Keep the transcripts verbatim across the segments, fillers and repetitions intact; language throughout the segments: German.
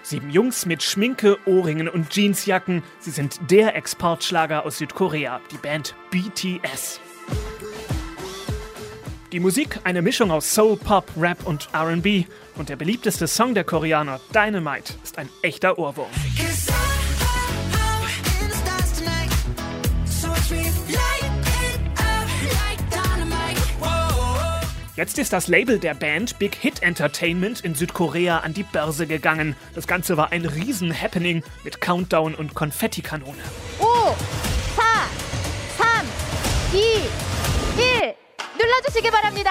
Sieben Jungs mit Schminke, Ohrringen und Jeansjacken. Sie sind der Exportschlager aus Südkorea, die Band B T S. Die Musik eine Mischung aus Soul, Pop, Rap und R and B. Und der beliebteste Song der Koreaner, Dynamite, ist ein echter Ohrwurm. Jetzt ist das Label der Band Big Hit Entertainment in Südkorea an die Börse gegangen. Das Ganze war ein Riesen-Happening mit Countdown und Konfettikanone. 오, 사, 삼, 이, 일. 눌러주시기 바랍니다.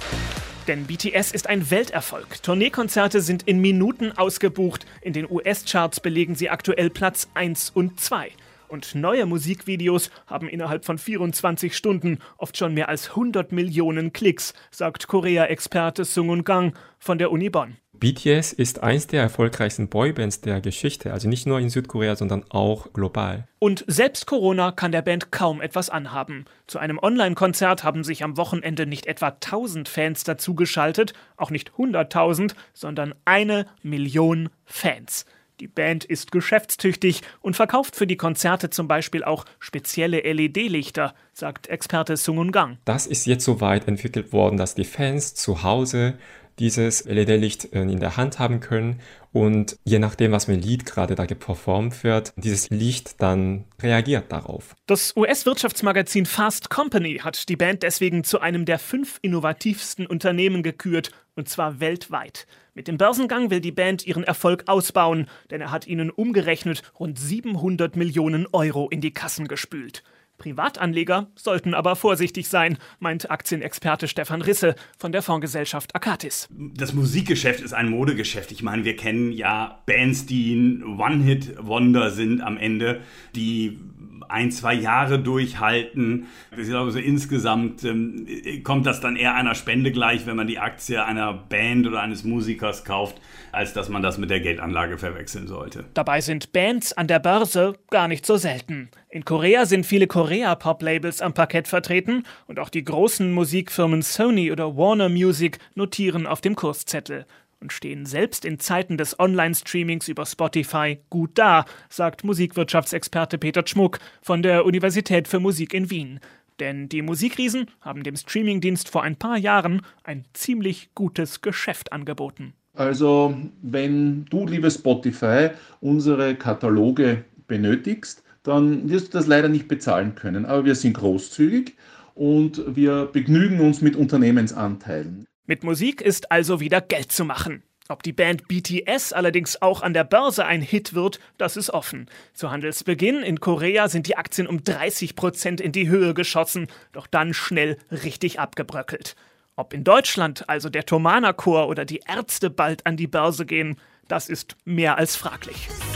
Denn B T S ist ein Welterfolg. Tourneekonzerte sind in Minuten ausgebucht. In den U S-Charts belegen sie aktuell Platz eins und zwei. Und neue Musikvideos haben innerhalb von vierundzwanzig Stunden oft schon mehr als hundert Millionen Klicks, sagt Korea-Experte Sungun Kang von der Uni Bonn. B T S ist eins der erfolgreichsten Boybands der Geschichte, also nicht nur in Südkorea, sondern auch global. Und selbst Corona kann der Band kaum etwas anhaben. Zu einem Online-Konzert haben sich am Wochenende nicht etwa tausend Fans dazugeschaltet, auch nicht hunderttausend, sondern eine Million Fans. Die Band ist geschäftstüchtig und verkauft für die Konzerte zum Beispiel auch spezielle L E D-Lichter, sagt Experte Sungun Kang. Das ist jetzt so weit entwickelt worden, dass die Fans zu Hause dieses L E D-Licht in der Hand haben können und je nachdem, was mit dem Lied gerade da performt wird, dieses Licht dann reagiert darauf. Das U S-Wirtschaftsmagazin Fast Company hat die Band deswegen zu einem der fünf innovativsten Unternehmen gekürt, und zwar weltweit. Mit dem Börsengang will die Band ihren Erfolg ausbauen, denn er hat ihnen umgerechnet rund siebenhundert Millionen Euro in die Kassen gespült. Privatanleger sollten aber vorsichtig sein, meint Aktienexperte Stefan Risse von der Fondsgesellschaft Akatis. Das Musikgeschäft ist ein Modegeschäft. Ich meine, wir kennen ja Bands, die ein One-Hit-Wonder sind am Ende, die ein, zwei Jahre durchhalten. Ich glaube, so insgesamt ähm, kommt das dann eher einer Spende gleich, wenn man die Aktie einer Band oder eines Musikers kauft, als dass man das mit der Geldanlage verwechseln sollte. Dabei sind Bands an der Börse gar nicht so selten. In Korea sind viele Korea-Pop-Labels am Parkett vertreten und auch die großen Musikfirmen Sony oder Warner Music notieren auf dem Kurszettel und stehen selbst in Zeiten des Online-Streamings über Spotify gut da, sagt Musikwirtschaftsexperte Peter Schmuck von der Universität für Musik in Wien. Denn die Musikriesen haben dem Streamingdienst vor ein paar Jahren ein ziemlich gutes Geschäft angeboten. Also, wenn du, liebe Spotify, unsere Kataloge benötigst, dann wirst du das leider nicht bezahlen können. Aber wir sind großzügig und wir begnügen uns mit Unternehmensanteilen. Mit Musik ist also wieder Geld zu machen. Ob die Band B T S allerdings auch an der Börse ein Hit wird, das ist offen. Zu Handelsbeginn in Korea sind die Aktien um dreißig Prozent in die Höhe geschossen, doch dann schnell richtig abgebröckelt. Ob in Deutschland also der Thomaner Chor oder die Ärzte bald an die Börse gehen, das ist mehr als fraglich.